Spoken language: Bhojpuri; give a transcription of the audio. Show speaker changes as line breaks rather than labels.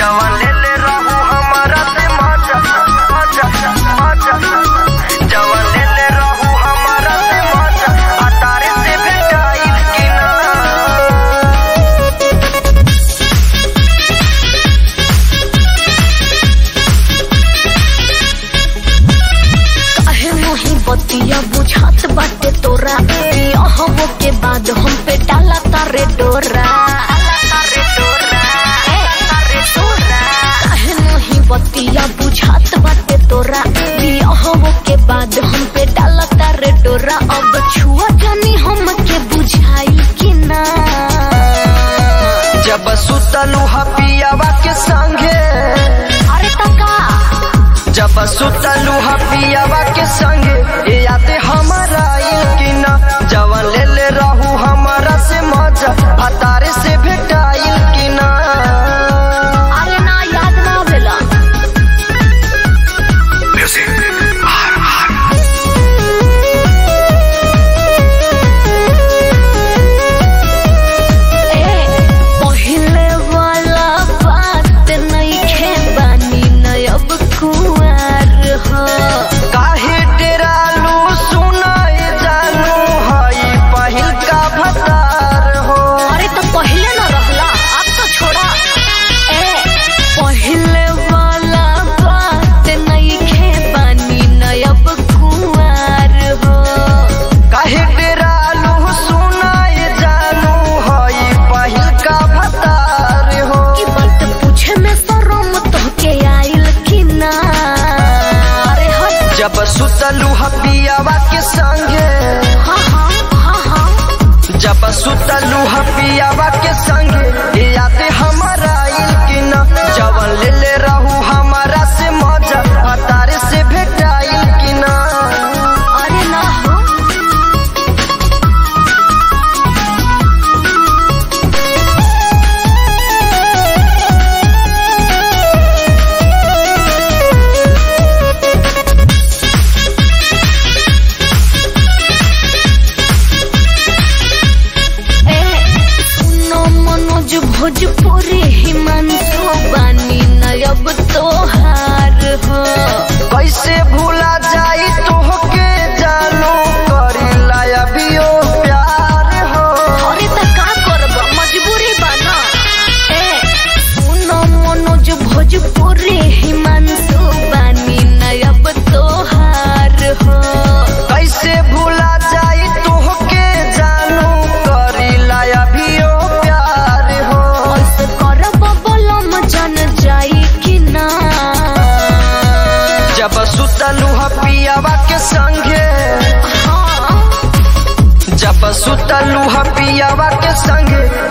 जवान ले ले रहू हमारा से मजा मजा मजा, जवान ले ले रहू हमारा से मजा, आ तारे से भेटाइल कि ना।
काहे मोही बतिया बुझात बाटे तोरा, यहवो के बाद हम पे डाला तारे डोरा। काहे मोही बतिया बुझात बाटे तोरा, यहवो के बाद हम पे डाला तारे डोरा। अब छुआ जानी हम के बुझाई कि ना।
जब सुतलू हपियावा के संगे,
अरे तका
जब सुतलू हपियावा के संगे, ये यादें हमारा आइल कि ना। जवान ले ले रहू हमारा से मजा, आ तारे से भेटाइल कि ना।
अरे ना याद ना भेला। पहिले वाला बात नइखे बानी न अब कुंवार हो।
काहे डेरालू सुनाए जानू हई पहिल का भतार हो।
अरे तो पहिले न रहला, अब तो छोड़ा। पहिले वाला बात नइखे बानी न अब कुंवार हो।
काहे डेरालू सुनाए जानू हई पहिल का भतार हो।
की बात पूछे में शरम तोहके आइल कि ना। अरे हट।
जब सुतलू हपियावा के संगे,
हाँ हाँ हाँ हाँ।
जब सुतलू हपियावा के संगे, ये यादें हमारा आइल कि ना। जवान ले ले रहू हमारा से मजा, आ तारे से भेटाइल कि ना।
अरे ना हो। सुनो मनोज भोजपुरी हिमांशु बानी न अब तोहार हो।
कैसे भूला जाई तोहके जानू, करीला अभियो प्यार हो।
अरे त का करब, मजबूरी बा ना। सुनो मनोज भोजपुरी हिमांशु बानी न अब तोहार हो।
कैसे भूला जाई तोहके जानू, करीला अभियो प्यार हो।
ऐसे करब बोलम जन जाई कि ना।
जब सुतलू हपियावा के संगे,
हाँ
जब सुतलू हपियावा के संगे,